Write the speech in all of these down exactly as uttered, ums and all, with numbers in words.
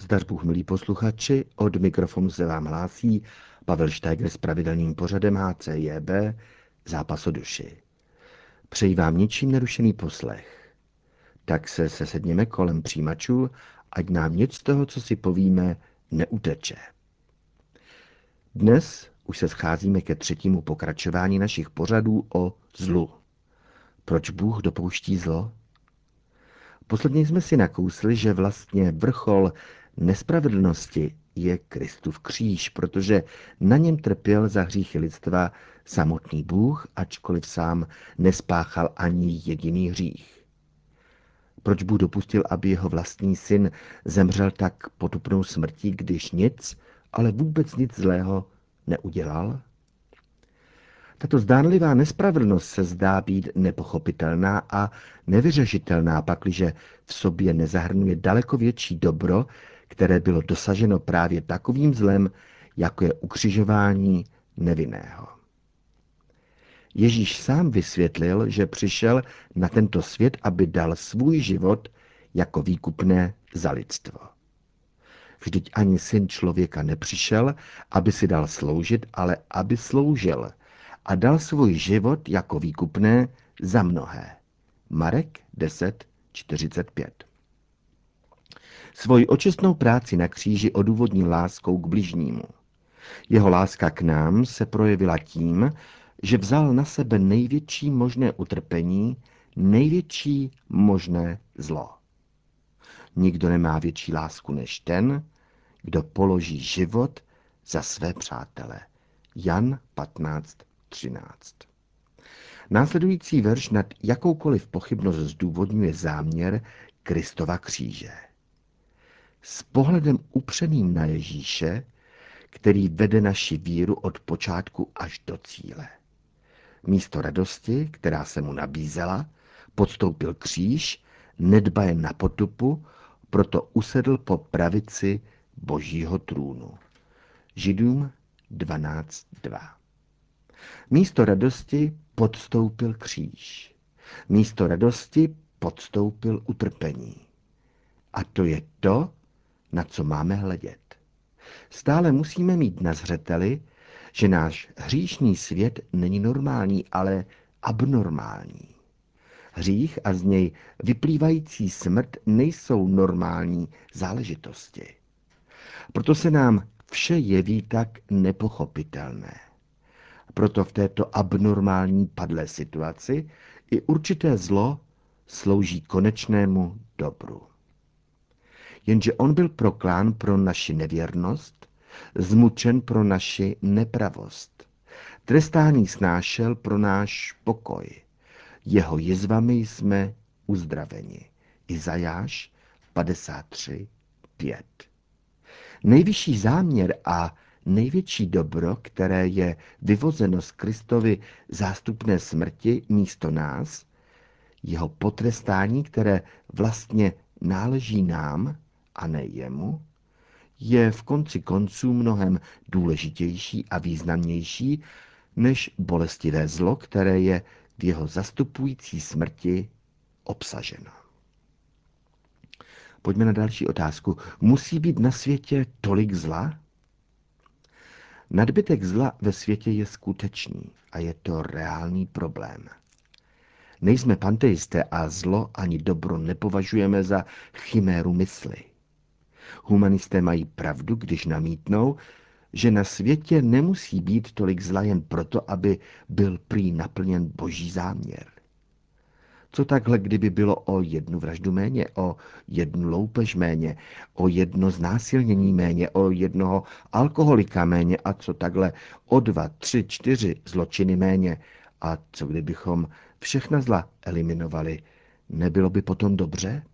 Zdař Bůh, milí posluchači, od mikrofonu se vám hlásí Pavel Štajgr s pravidelným pořadem H C J B Zápas o duši. Přeji vám ničím nerušený poslech. Tak se sesedněme kolem přijímačů, ať nám nic z toho, co si povíme, neuteče. Dnes už se scházíme ke třetímu pokračování našich pořadů o zlu. Proč Bůh dopouští zlo? Posledně jsme si nakousli, že vlastně vrchol nespravedlnosti je Kristův kříž, protože na něm trpěl za hříchy lidstva samotný Bůh, ačkoliv sám nespáchal ani jediný hřích. Proč Bůh dopustil, aby jeho vlastní syn zemřel tak potupnou smrtí, když nic, ale vůbec nic zlého neudělal? Tato zdánlivá nespravedlnost se zdá být nepochopitelná a nevyřešitelná, pakliže v sobě nezahrnuje daleko větší dobro, které bylo dosaženo právě takovým zlem, jako je ukřižování nevinného. Ježíš sám vysvětlil, že přišel na tento svět, aby dal svůj život jako výkupné za lidstvo. Vždyť ani syn člověka nepřišel, aby si dal sloužit, ale aby sloužil a dal svůj život jako výkupné za mnohé. Marek deset čtyřicet pět. Svoji očistnou práci na kříži odůvodnil láskou k bližnímu. Jeho láska k nám se projevila tím, že vzal na sebe největší možné utrpení, největší možné zlo. Nikdo nemá větší lásku než ten, kdo položí život za své přátele. Jan patnáct třináct. Následující verš nad jakoukoliv pochybnost zdůvodňuje záměr Kristova kříže. S pohledem upřeným na Ježíše, který vede naši víru od počátku až do cíle. Místo radosti, která se mu nabízela, podstoupil kříž, nedbaje na potupu, proto usedl po pravici Božího trůnu. Židům dvanáct dva. Místo radosti podstoupil kříž. Místo radosti podstoupil utrpení. A to je to, na co máme hledět. Stále musíme mít na zřeteli, že náš hříšný svět není normální, ale abnormální. Hřích a z něj vyplývající smrt nejsou normální záležitosti. Proto se nám vše jeví tak nepochopitelné. Proto v této abnormální padlé situaci i určité zlo slouží konečnému dobru. Jenže on byl proklán pro naši nevěrnost, zmučen pro naši nepravost. Trestání snášel pro náš pokoj. Jeho jizvami jsme uzdraveni. Izajáš padesát tři pět. Nejvyšší záměr a největší dobro, které je vyvozeno z Kristovy zástupné smrti místo nás, jeho potrestání, které vlastně náleží nám a ne jemu, je v konci konců mnohem důležitější a významnější než bolestivé zlo, které je v jeho zastupující smrti obsaženo. Pojďme na další otázku. Musí být na světě tolik zla? Nadbytek zla ve světě je skutečný a je to reálný problém. Nejsme panteisté a zlo ani dobro nepovažujeme za chiméru mysli. Humanisté mají pravdu, když namítnou, že na světě nemusí být tolik zla jen proto, aby byl prý naplněn boží záměr. Co takhle, kdyby bylo o jednu vraždu méně, o jednu loupež méně, o jedno znásilnění méně, o jednoho alkoholika méně a co takhle o dva, tři, čtyři zločiny méně a co kdybychom všechna zla eliminovali, nebylo by potom dobře?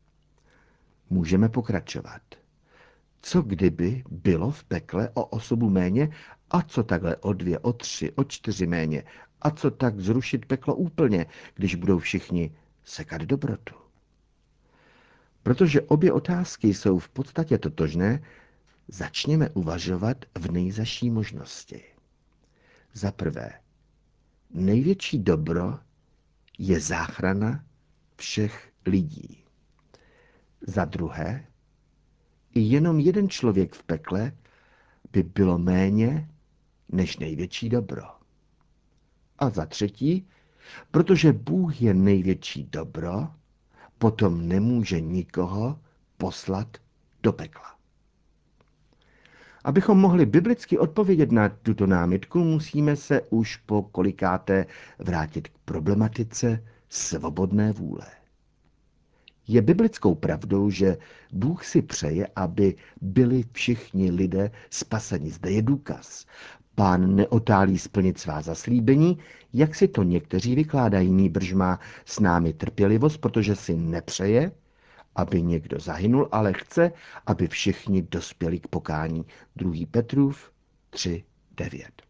Můžeme pokračovat. Co kdyby bylo v pekle o osobu méně a co takhle o dvě, o tři, o čtyři méně a co tak zrušit peklo úplně, když budou všichni sekat dobrotu? Protože obě otázky jsou v podstatě totožné, začněme uvažovat v nejzaší možnosti. Za prvé, největší dobro je záchrana všech lidí. Za druhé, i jenom jeden člověk v pekle by bylo méně než největší dobro. A za třetí, protože Bůh je největší dobro, potom nemůže nikoho poslat do pekla. Abychom mohli biblicky odpovědět na tuto námitku, musíme se už po kolikáté vrátit k problematice svobodné vůle. Je biblickou pravdou, že Bůh si přeje, aby byli všichni lidé spaseni. Zde je důkaz. Pán neotálí splnit svá zaslíbení, jak si to někteří vykládají, nýbrž má s námi trpělivost, protože si nepřeje, aby někdo zahynul, ale chce, aby všichni dospěli k pokání. druhý. Petrův tři devět.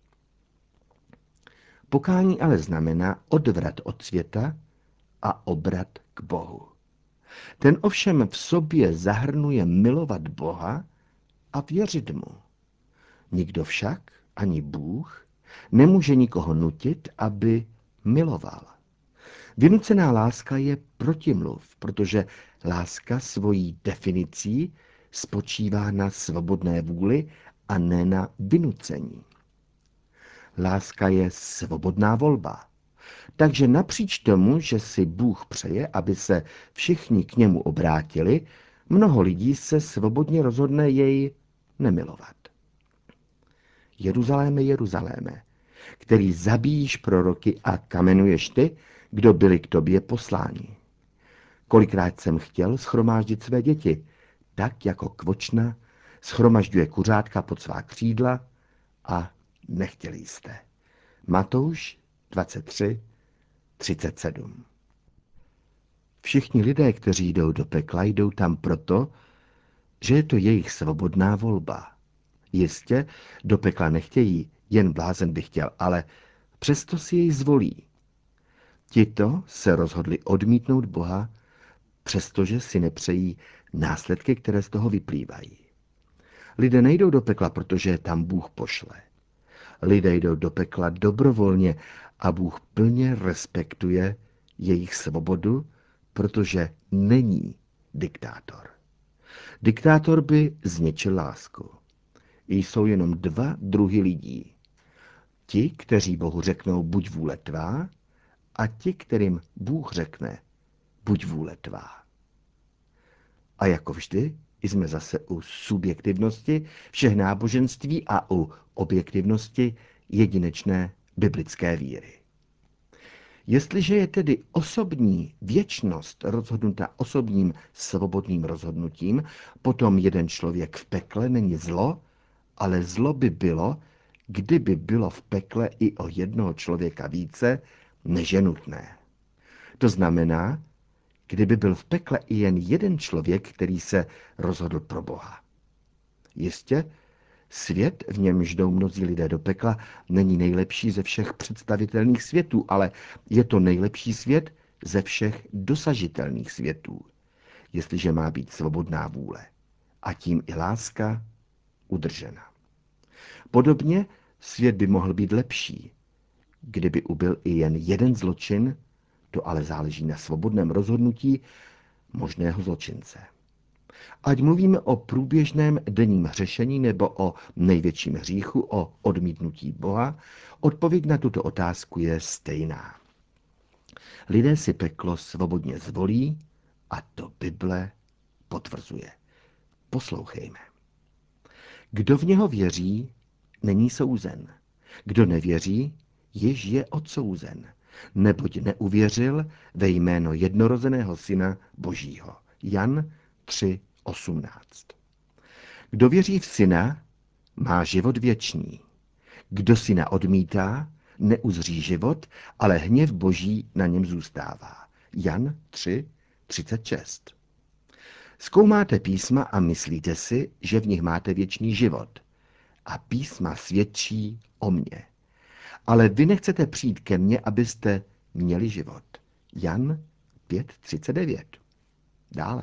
Pokání ale znamená odvrat od světa a obrat k Bohu. Ten ovšem v sobě zahrnuje milovat Boha a věřit mu. Nikdo však, ani Bůh, nemůže nikoho nutit, aby miloval. Vynucená láska je protimluv, protože láska svojí definicí spočívá na svobodné vůli a ne na vynucení. Láska je svobodná volba. Takže napříč tomu, že si Bůh přeje, aby se všichni k němu obrátili, mnoho lidí se svobodně rozhodne jej nemilovat. Jeruzaléme, Jeruzaléme, který zabíjíš proroky a kamenuješ ty, kdo byli k tobě posláni. Kolikrát jsem chtěl schromáždit své děti, tak jako kvočna schromažďuje kuřátka pod svá křídla a nechtěli jste. Matouš dvacet tři třicet sedm. Všichni lidé, kteří jdou do pekla, jdou tam proto, že je to jejich svobodná volba. Jistě, do pekla nechtějí, jen blázen by chtěl, ale přesto si jej zvolí. Tito se rozhodli odmítnout Boha, přestože si nepřejí následky, které z toho vyplývají. Lidé nejdou do pekla, protože tam Bůh pošle. Lidé jdou do pekla dobrovolně a Bůh plně respektuje jejich svobodu, protože není diktátor. Diktátor by zničil lásku. Jsou jenom dva druhy lidí. Ti, kteří Bohu řeknou buď vůle tvá, a ti, kterým Bůh řekne buď vůle tvá. A jako vždy jsme zase u subjektivnosti všech náboženství a u objektivnosti jedinečné biblické víry. Jestliže je tedy osobní věčnost rozhodnuta osobním svobodným rozhodnutím, potom jeden člověk v pekle není zlo, ale zlo by bylo, kdyby bylo v pekle i o jednoho člověka více, než je nutné. To znamená, kdyby byl v pekle i jen jeden člověk, který se rozhodl pro Boha. Jistě, svět, v němž jdou mnozí lidé do pekla, není nejlepší ze všech představitelných světů, ale je to nejlepší svět ze všech dosažitelných světů, jestliže má být svobodná vůle a tím i láska udržena. Podobně svět by mohl být lepší, kdyby ubyl i jen jeden zločin, to ale záleží na svobodném rozhodnutí možného zločince. Ať mluvíme o průběžném denním hřešení nebo o největším hříchu, o odmítnutí Boha, odpověď na tuto otázku je stejná. Lidé si peklo svobodně zvolí a to Bible potvrzuje. Poslouchejme. Kdo v něho věří, není souzen. Kdo nevěří, již je odsouzen, neboť neuvěřil ve jméno jednorozeného syna Božího. Jan tři osmnáct. Kdo věří v syna, má život věčný. Kdo syna odmítá, neuzří život, ale hněv Boží na něm zůstává. Jan tři třicet šest. Zkoumáte písma a myslíte si, že v nich máte věčný život. A písma svědčí o mně. Ale vy nechcete přijít ke mně, abyste měli život. Jan pět třicet devět. Dále.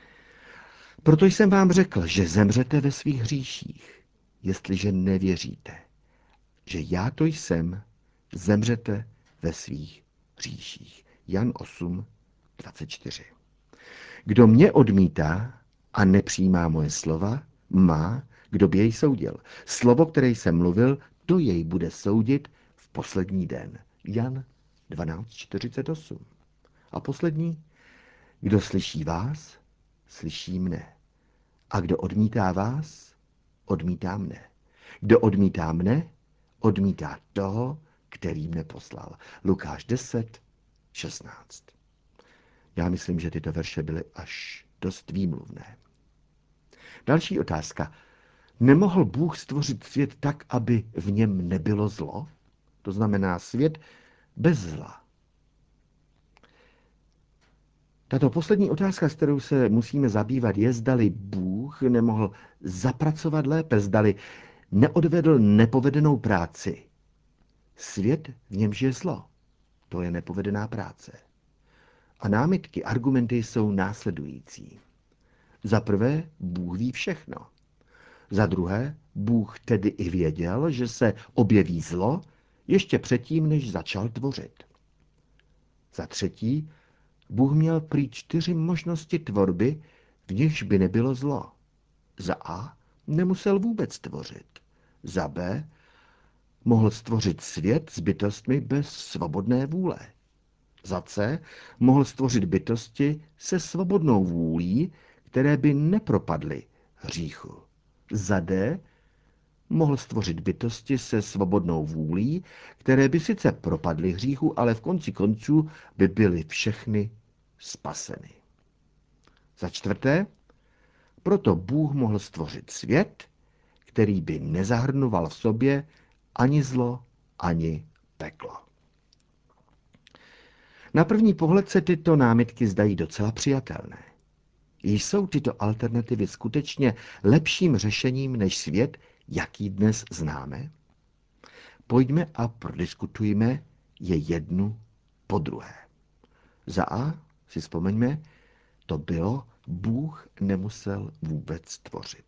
Proto jsem vám řekl, že zemřete ve svých hříších, jestliže nevěříte, že já to jsem, zemřete ve svých hříších. Jan osm dvacet čtyři. Kdo mě odmítá, a nepřijímá moje slova, má, kdo by jej soudil. Slovo, které jsem mluvil, to jej bude soudit v poslední den. Jan dvanáct čtyřicet osm. A poslední, kdo slyší vás, slyší mne. A kdo odmítá vás, odmítá mne. Kdo odmítá mne, odmítá toho, který mne poslal. Lukáš deset šestnáct. Já myslím, že tyto verše byly až dost výmluvné. Další otázka. Nemohl Bůh stvořit svět tak, aby v něm nebylo zlo? To znamená svět bez zla. Tato poslední otázka, s kterou se musíme zabývat, je, zdali Bůh nemohl zapracovat lépe, zdali neodvedl nepovedenou práci. Svět, v němž je zlo, to je nepovedená práce. A námitky, argumenty jsou následující. Za prvé, Bůh ví všechno. Za druhé, Bůh tedy i věděl, že se objeví zlo ještě předtím, než začal tvořit. Za třetí, Bůh měl prý čtyři možnosti tvorby, v nichž by nebylo zlo. Za A nemusel vůbec tvořit. Za B mohl stvořit svět s bytostmi bez svobodné vůle. Za C mohl stvořit bytosti se svobodnou vůlí, které by nepropadly hříchu. Za D mohl stvořit bytosti se svobodnou vůlí, které by sice propadly hříchu, ale v konci konců by byly všechny spaseny. Za čtvrté, proto Bůh mohl stvořit svět, který by nezahrnoval v sobě ani zlo, ani peklo. Na první pohled se tyto námitky zdají docela přijatelné. Jsou tyto alternativy skutečně lepším řešením než svět, jaký dnes známe? Pojďme a prodiskutujme je jednu po druhé. Za A si vzpomeňme, to bylo, Bůh nemusel vůbec tvořit.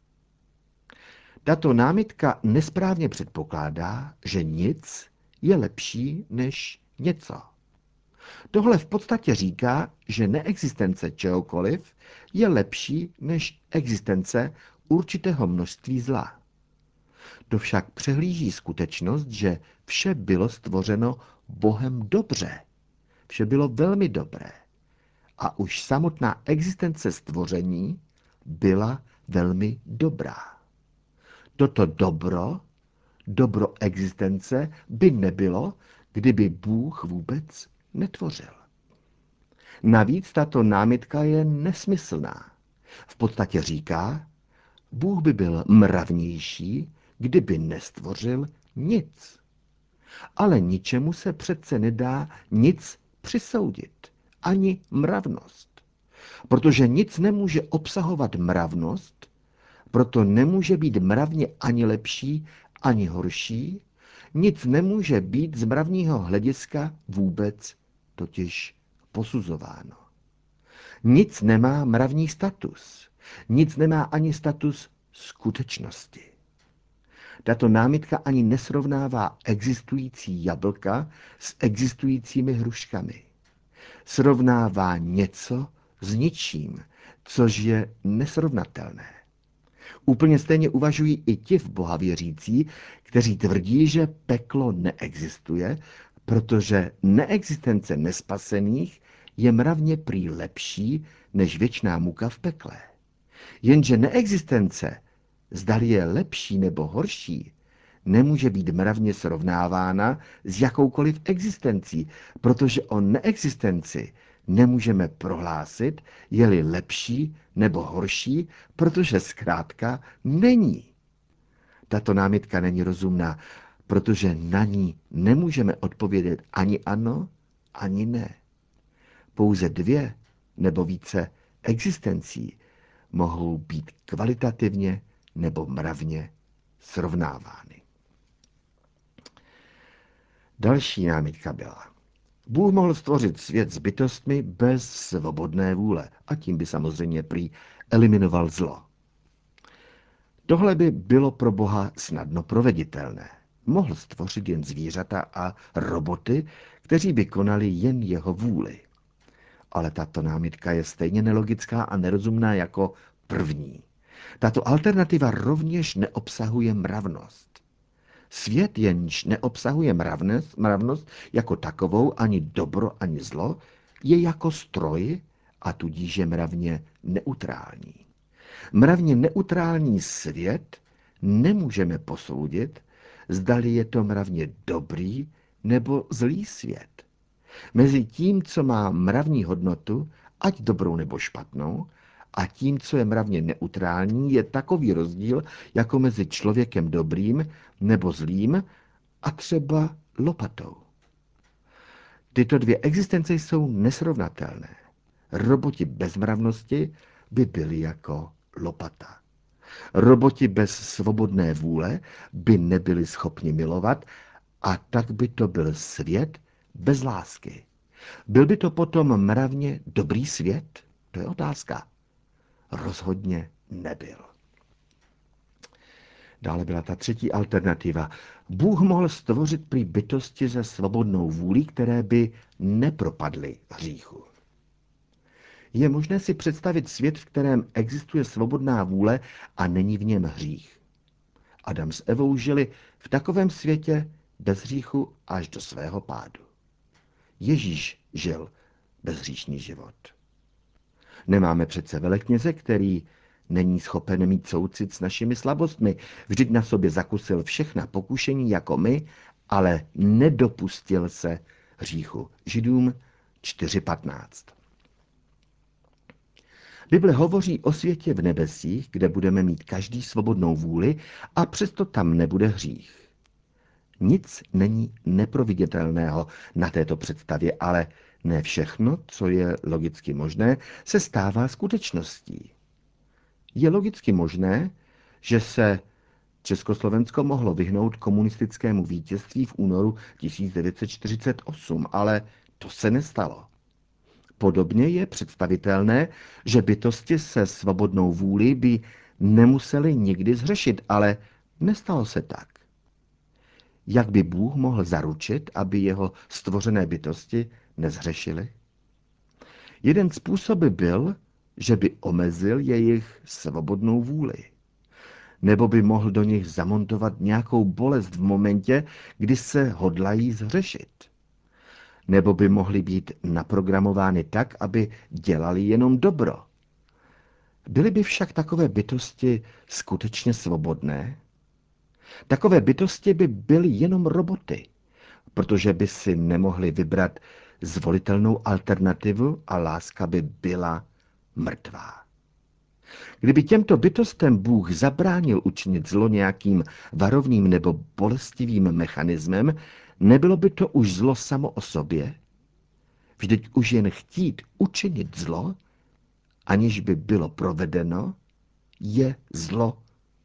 Tato námitka nesprávně předpokládá, že nic je lepší než něco. Tohle v podstatě říká, že neexistence čehokoliv je lepší než existence určitého množství zla. To však přehlíží skutečnost, že vše bylo stvořeno Bohem dobře. Vše bylo velmi dobré. A už samotná existence stvoření byla velmi dobrá. Toto dobro, dobro existence, by nebylo, kdyby Bůh vůbec netvořil. Navíc tato námitka je nesmyslná. V podstatě říká, Bůh by byl mravnější, kdyby nestvořil nic. Ale ničemu se přece nedá nic přisoudit, ani mravnost. Protože nic nemůže obsahovat mravnost, proto nemůže být mravně ani lepší, ani horší, nic nemůže být z mravního hlediska vůbec totiž posuzováno. Nic nemá mravní status, nic nemá ani status skutečnosti. Tato námitka ani nesrovnává existující jablka s existujícími hruškami. Srovnává něco s ničím, což je nesrovnatelné. Úplně stejně uvažují i ti v Boha věřící, kteří tvrdí, že peklo neexistuje, protože neexistence nespasených je mravně prý lepší než věčná muka v pekle. Jenže neexistence, zdali je lepší nebo horší, nemůže být mravně srovnávána s jakoukoliv existencí, protože o neexistenci nemůžeme prohlásit, je-li lepší nebo horší, protože zkrátka není. Tato námitka není rozumná, protože na ní nemůžeme odpovědět ani ano, ani ne. Pouze dvě nebo více existencí mohou být kvalitativně nebo mravně srovnávány. Další námitka byla. Bůh mohl stvořit svět s bytostmi bez svobodné vůle a tím by samozřejmě prý eliminoval zlo. Tohle by bylo pro Boha snadno proveditelné. Mohl stvořit jen zvířata a roboty, kteří by konali jen jeho vůli. Ale tato námitka je stejně nelogická a nerozumná jako První. Tato alternativa rovněž neobsahuje mravnost. Svět, jenž neobsahuje mravnost, mravnost jako takovou, ani dobro, ani zlo, je jako stroj a tudíž je mravně neutrální. Mravně neutrální svět nemůžeme posoudit, zdali je to mravně dobrý nebo zlý svět. Mezi tím, co má mravní hodnotu, ať dobrou nebo špatnou, a tím, co je mravně neutrální, je takový rozdíl, jako mezi člověkem dobrým nebo zlým a třeba lopatou. Tyto dvě existence jsou nesrovnatelné. Roboti bez mravnosti by byli jako lopata. Roboti bez svobodné vůle by nebyli schopni milovat a tak by to byl svět bez lásky. Byl by to potom mravně dobrý svět? To je otázka. Rozhodně nebyl. Dále byla ta třetí alternativa. Bůh mohl stvořit prý bytosti se svobodnou vůlí, které by nepropadly hříchu. Je možné si představit svět, v kterém existuje svobodná vůle a není v něm hřích. Adam s Evou žili v takovém světě bez hříchu až do svého pádu. Ježíš žil bezhříšný život. Nemáme přece velekněze, který není schopen mít soucit s našimi slabostmi. Vždyť na sobě zakusil všechna pokušení jako my, ale nedopustil se hříchu. Židům čtyři patnáct. Bible hovoří o světě v nebesích, kde budeme mít každý svobodnou vůli a přesto tam nebude hřích. Nic není neproviditelného na této představě, ale ne všechno, co je logicky možné, se stává skutečností. Je logicky možné, že se Československo mohlo vyhnout komunistickému vítězství v únoru tisíc devět set čtyřicet osm, ale to se nestalo. Podobně je představitelné, že bytosti se svobodnou vůlí by nemuseli nikdy zhřešit, ale nestalo se tak. Jak by Bůh mohl zaručit, aby jeho stvořené bytosti nezhřešily? Jeden způsob by byl, že by omezil jejich svobodnou vůli. Nebo by mohl do nich zamontovat nějakou bolest v momentě, kdy se hodlají zhřešit. Nebo by mohly být naprogramovány tak, aby dělali jenom dobro. Byly by však takové bytosti skutečně svobodné? Takové bytosti by byly jenom roboty, protože by si nemohli vybrat zvolitelnou alternativu a láska by byla mrtvá. Kdyby těmto bytostem Bůh zabránil učinit zlo nějakým varovným nebo bolestivým mechanismem, nebylo by to už zlo samo o sobě? Vždyť už jen chtít učinit zlo, aniž by bylo provedeno, je zlo.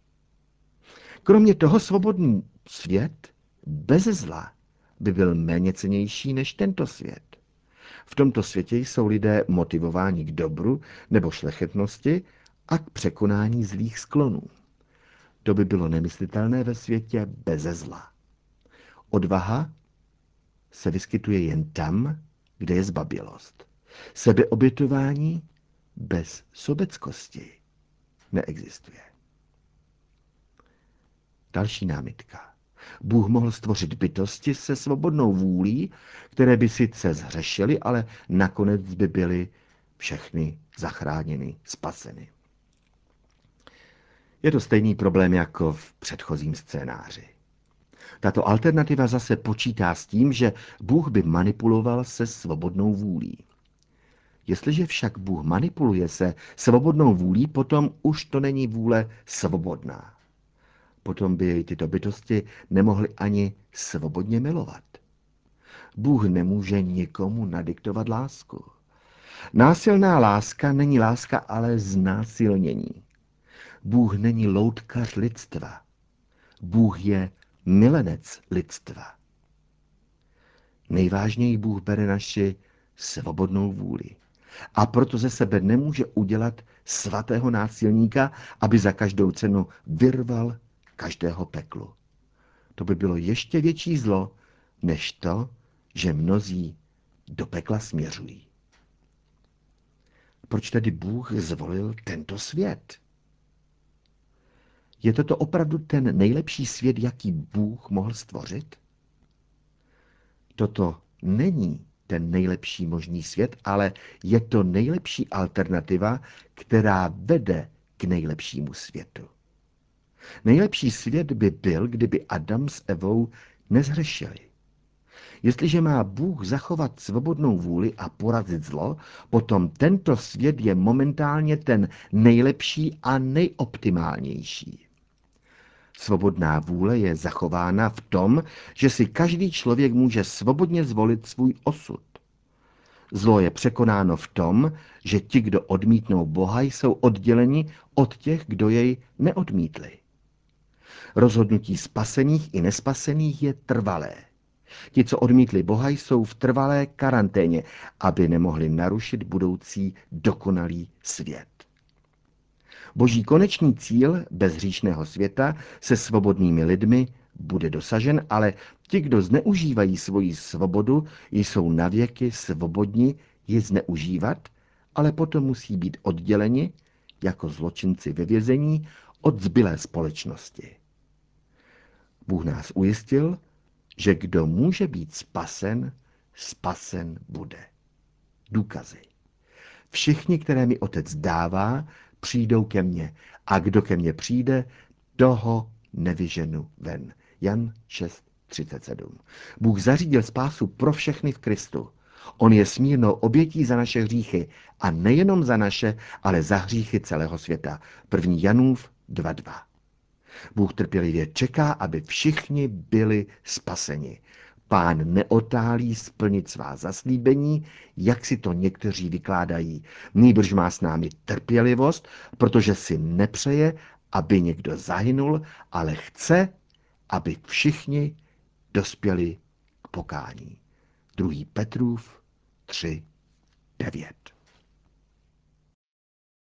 Kromě toho svobodný svět bez zla by byl méněcennější než tento svět. V tomto světě jsou lidé motivováni k dobru nebo šlechetnosti a k překonání zlých sklonů. To by bylo nemyslitelné ve světě beze zla. Odvaha se vyskytuje jen tam, kde je zbabělost. Sebeobětování bez sobeckosti neexistuje. Další námitka. Bůh mohl stvořit bytosti se svobodnou vůlí, které by sice zhřešily, ale nakonec by byly všechny zachráněny, spaseny. Je to stejný problém jako v předchozím scénáři. Tato alternativa zase počítá s tím, že Bůh by manipuloval se svobodnou vůlí. Jestliže však Bůh manipuluje se svobodnou vůlí, potom už to není vůle svobodná. Potom by jej tyto bytosti nemohly ani svobodně milovat. Bůh nemůže nikomu nadiktovat lásku. Násilná láska není láska, ale znásilnění. Bůh není loutkař lidstva. Bůh je milenec lidstva. Nejvážněji Bůh bere naši svobodnou vůli. A proto ze sebe nemůže udělat svatého násilníka, aby za každou cenu vyrval každého peklu. To by bylo ještě větší zlo, než to, že mnozí do pekla směřují. Proč tedy Bůh zvolil tento svět? Je toto opravdu ten nejlepší svět, jaký Bůh mohl stvořit? Toto není ten nejlepší možný svět, ale je to nejlepší alternativa, která vede k nejlepšímu světu. Nejlepší svět by byl, kdyby Adam s Evou nezhřešili. Jestliže má Bůh zachovat svobodnou vůli a porazit zlo, potom tento svět je momentálně ten nejlepší a nejoptimálnější. Svobodná vůle je zachována v tom, že si každý člověk může svobodně zvolit svůj osud. Zlo je překonáno v tom, že ti, kdo odmítnou Boha, jsou odděleni od těch, kdo jej neodmítli. Rozhodnutí spasených i nespasených je trvalé. Ti, co odmítli Boha, jsou v trvalé karanténě, aby nemohli narušit budoucí dokonalý svět. Boží konečný cíl bezhříšného světa se svobodnými lidmi bude dosažen, ale ti, kdo zneužívají svoji svobodu, jsou navěky svobodni ji zneužívat, ale potom musí být odděleni, jako zločinci ve vězení, od zbylé společnosti. Bůh nás ujistil, že kdo může být spasen, spasen bude. Důkazy. Všichni, které mi Otec dává, přijdou ke mně, a kdo ke mně přijde, toho nevyženu ven. Jan šest třicet sedm. Bůh zařídil spásu pro všechny v Kristu. On je smírnou obětí za naše hříchy, a nejenom za naše, ale za hříchy celého světa. první Janův dva dva. Bůh trpělivě čeká, aby všichni byli spaseni. Pán neotálí splnit svá zaslíbení, jak si to někteří vykládají. Nýbrž má s námi trpělivost, protože si nepřeje, aby někdo zahynul, ale chce, aby všichni dospěli k pokání. druhý Petrův tři devět.